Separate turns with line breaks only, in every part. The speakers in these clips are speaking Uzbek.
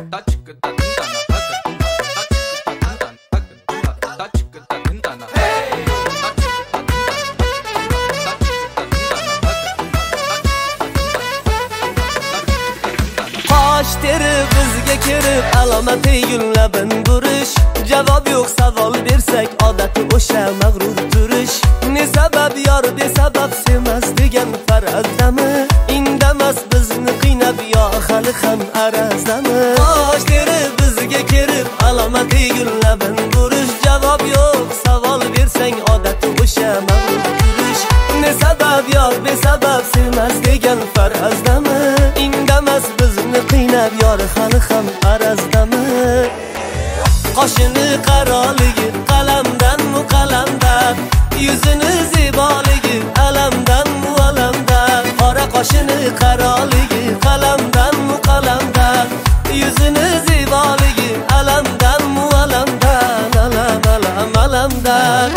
Qosh teri bizga kirib alomati yo'llabin burish. Javob yo'q savol bersak odati o'sha mag'rur turish. Ne sabab yor besabab sevmas degan farazdami? Indamas bizni qiynab yo hali ham arazdami? Qosh teri bizga kirib alomati yo'llabin burish. Javob yo'q savol bersang odati o'sha mag'rur turish. Ne sabab yor besabab sevmas degan farazdami? Indamas bizni qiynab yor hali ham arazdami? Qoshini qaroligi qalamdan mu qalamdan, yuzini ziboligi alamdan mu alamdan. Qora qoshini qaroligi qalamdan mu qalamdan, yuzini ziboligi alamdan mu alamdan, alam alam alamdan.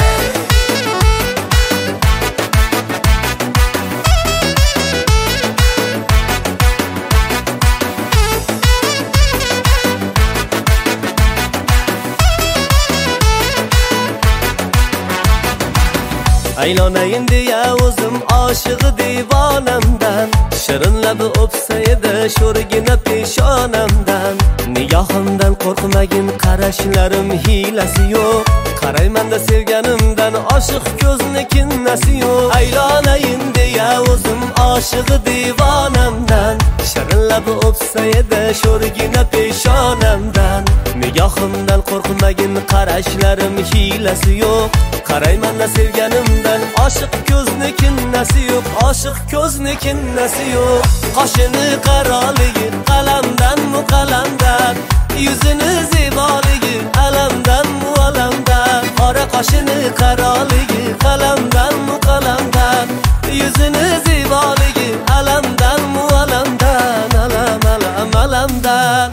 Aylonayin deya o'zim oshiq divonamdan, shirin labi o'psa edi sho'rgina peshonamdan. Nigohimdan qo'rqmagin qarashlarim hiylasi yo'q, qarayman-da sevganimdan oshiq ko'zni kinnasi yo'q. Aylonayin deya o'zim oshiq divonamdan, shirin labi o'psa edi sho'rgina peshonamdan. Nigohimdan qo'rqmagin qarashlarim hiylasi yo'q, qarayman-da sevganimdan oshiq ko'zni kinnasi yo'q, oshiq ko'zni kinnasi yo'q. Qoshini qaroligi qalamdan mu qalamdan, yuzini ziboligi alamdan mu alamdan. Qora qoshini qaroligi qalamdan mu qalamdan, yuzini ziboligi alamdan mu alamdan, alam alam alamdan.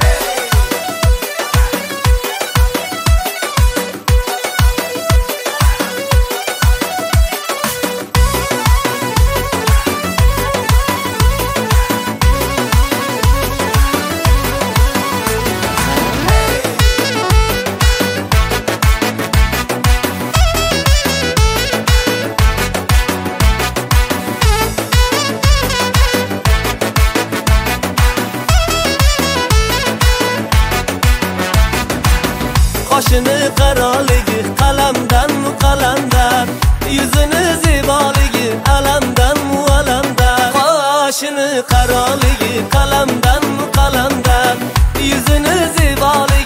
Qoshini qaroligi qalamdan mu qalamdan, yuzini ziboligi alamdan mu alamdan. Qoshini qaroligi qalamdan mu qalamdan, yuzini ziboligi